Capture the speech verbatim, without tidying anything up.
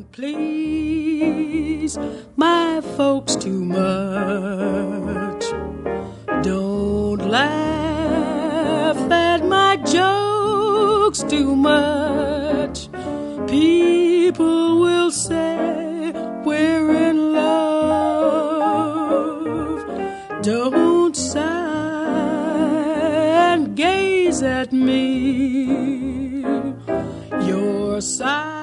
please my folks too much. Don't laugh at my jokes too much. People will say we're in love. Don't sigh and gaze at me. Your sigh